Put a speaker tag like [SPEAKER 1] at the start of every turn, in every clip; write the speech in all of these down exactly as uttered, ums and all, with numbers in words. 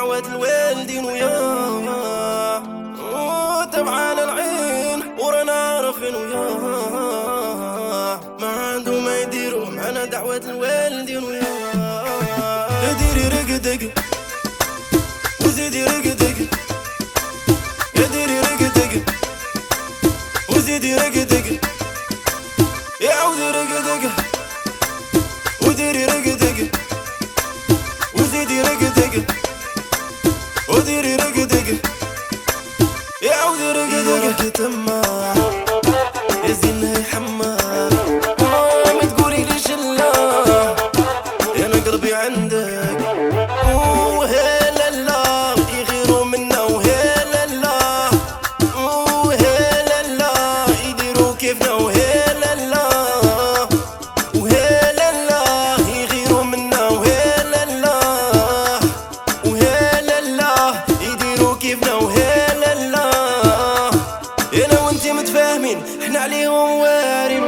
[SPEAKER 1] دعوة الوالدين وياه وتبعان العين ورانا عارفين وياه ما عندو ما يديروا معنا دعوة الوالدين وياه ديري رقدق وزيدي رقدق يا ديري رقدق وزيدي رقدق يا عودي رقدق وديري رقدق وزيدي رقدق وديري رقدق يا عودي رقدق تما يا زينها يحمى ما تقولي ليش لا يا انا قلبي عندك وهلا لا يغيروا منا وهلا لا وهلا لا يديروا كيفنا وهلا لا وهلا لا يغيروا منا وهلا لا وهلا لا يديروا كيفنا وهلا لا انا وانتي متفاهمين احنا عليهم وارين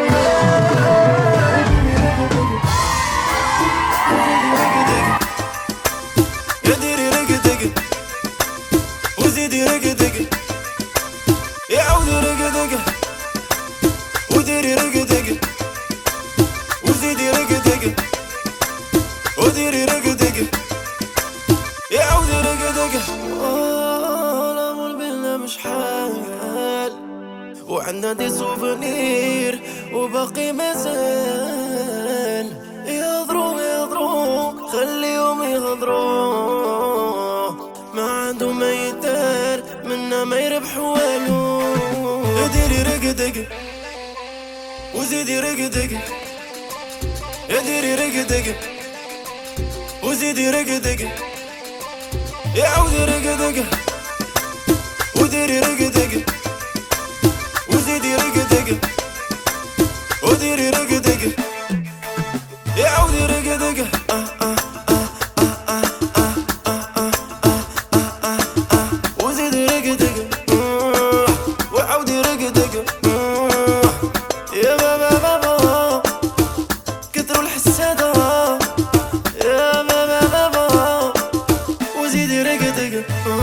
[SPEAKER 1] يا ديري رقدق وزيدي رقدق يا عودي رقدق وديري رقدق وزيدي رقدق وديري رقدق يا عودي رقدق الامر بينا مش حال وعندنا دي سوفونير وباقي مازال يهضروا يهضروا خليهم يهضروا ما عندهم ما يدار منا ما يربح والو ديري رقدق وزيدي رقدق يا ديري رقدق وزيدي رقدق يا عودي رقدق وديري رقدق وزيدي رقدق وديري رقدق يا عودي رقدق وزيدي رقدق وعودي رقدق يا بابا بابا كثروا الحسادة يا بابا بابا وزيدي رقدق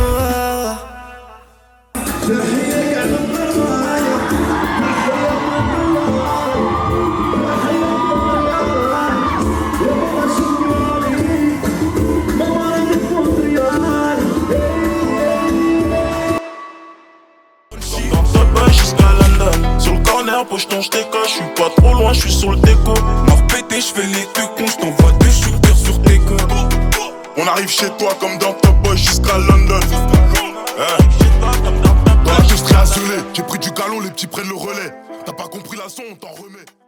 [SPEAKER 2] Poche je t'écoche, je suis pas trop loin, je suis sur le déco. M'a repété, je fais les deux cons, je t'envoie deux shooters sur tes codes. On arrive chez toi comme dans Top Boy jusqu'à London. Hein. Dans la je serai isolé, j'ai pris du galon, les petits prennent le relais. T'as pas compris la son, on t'en remet.